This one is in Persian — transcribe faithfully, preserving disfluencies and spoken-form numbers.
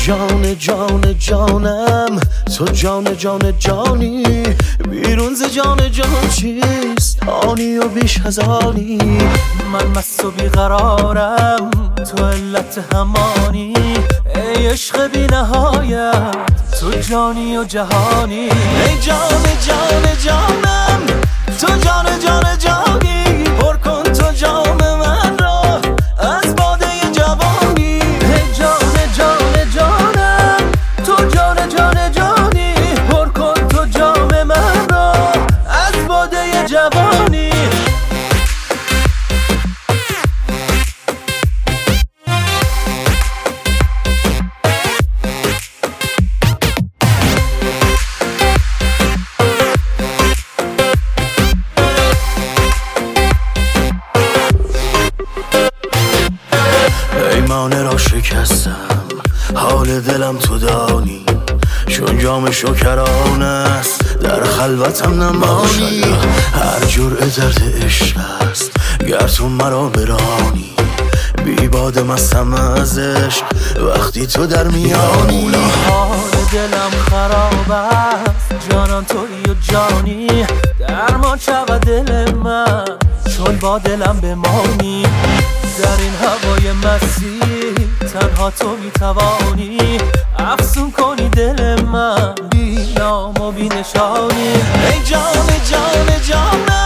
جان جان جانم، تو جان جان جانی، بیرون ز جان جان چیست آنی و بیش از آنی. من مست و بیقرارم تو علت همانی، ای عشق بی نهایت تو جانی و جهانی. ای جان جان جانم، تو جان جان جانی، پر کن تو جام من را از باده جوانی. ای جان جان جانم، تو جان جان جانی، پر کن تو جام من را از باده جوانی. پیمانه را شکستم، حال دلم تو دانی، چون جام شکران است در خلوتم نمانی. هر جرعه درد عشق است گر تو مرا برانی، بی باد مستم از عشق وقتی تو در میانی. حال دلم خراب است جانان تویی و جانی، درمان شود دل من چون با دلم بمانی. در این هوای مسیح تنها تو میتوانی، افسون کنی دل من بی نام و بی نشانی. ای جان جان جانم،